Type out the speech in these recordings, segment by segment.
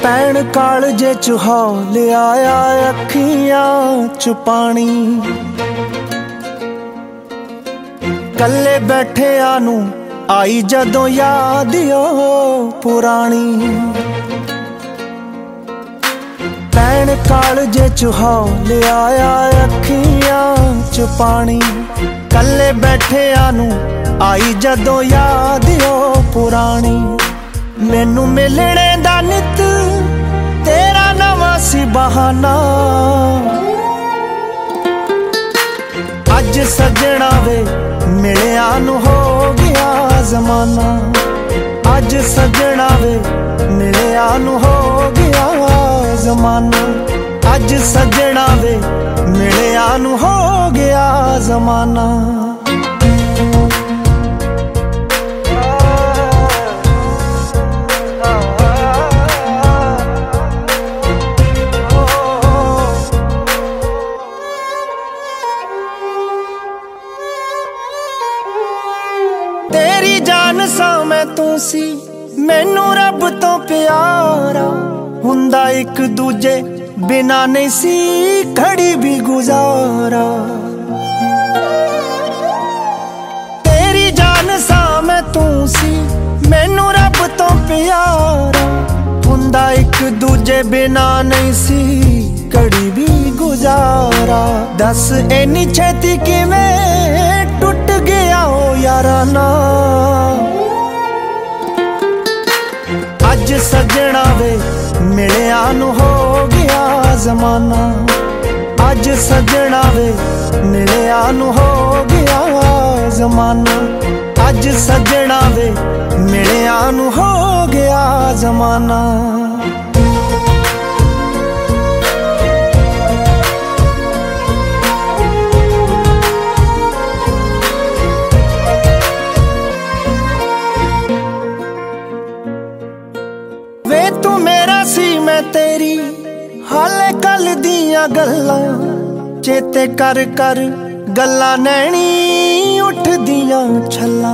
ਭੈਣ ਕਾਲਜੇ ਚ ਹੌਲ ਆਇਆ ਅੱਖੀਆਂ ਚ ਪਾਣੀ। ਕੱਲੇ ਬੈਠਿਆਂ ਨੂੰ ਆਈ ਜਦੋਂ ਯਾਦ ਓ ਪੁਰਾਣੀ। ਭੈਣ ਕਾਲਜੇ ਚ ਹੌਲ ਆਇਆ ਅੱਖੀਆਂ ਚ ਪਾਣੀ। ਕੱਲੇ ਬੈਠਿਆਂ ਨੂੰ ਆਈ ਜਦੋਂ ਯਾਦ ਓ ਪੁਰਾਣੀ। ਮੈਨੂੰ ਮਿਲਣੇ ਦਾ ਨਿੱਤ ਤੇਰਾ ਨਵਾਂ ਸੀ ਬਹਾਨਾ। ਅੱਜ ਸੱਜਣਾ ਵੇ ਮਿਲਿਆ ਨੂੰ ਹੋ ਗਿਆ ਜ਼ਮਾਨਾ। ਅੱਜ ਸੱਜਣਾ ਵੇ ਮਿਲਿਆ ਨੂੰ ਹੋ ਗਿਆ ਜ਼ਮਾਨਾ। ਅੱਜ ਸੱਜਣਾ ਵੇ ਮਿਲਿਆ ਨੂੰ ਹੋ ਗਿਆ ਜ਼ਮਾਨਾ। तेरी जान सा मैं तू सी मैनू रब तो प्यारा। हुंदा एक दूजे बिना नहीं सी घड़ी भी गुजारा। तेरी जान सा मैं तू सी मैनू रब तो प्यारा। हुंदा एक दूजे बिना नहीं सी घड़ी भी गुजारा। दस इन्नी छेती किवें टुट गया ओ याराना। अज सजना वे मिलिया नू हो गया जमाना। अज सजना वे मिलिया नू हो गया जमाना। अज सजना वे मिलिया नू हो गया जमाना। वे तू मेरा सी मैं तेरी हाले कल दियां गल्लां। चेते कर कर गल्लां नैनी उठदियां छल्लां।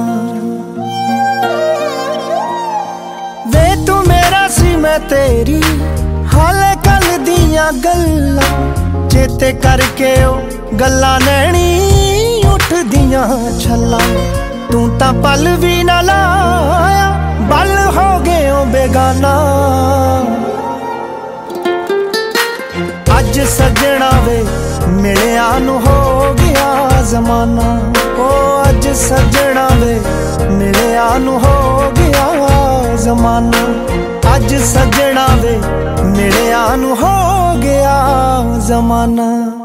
वे तू मेरा सी मैं तेरी हाले कल दियां गल्लां। चेते करके ओ गल्लां नैनी उठदियां छल्लां। तू तां पल भी ना लाया बल हो गए ओ बेगाना। अज सजना वे मिलिया नू हो गया जमाना। ओ अज सजना वे मिलिया नू हो गया जमाना। अज सजना वे मिलिया नू हो गया जमाना।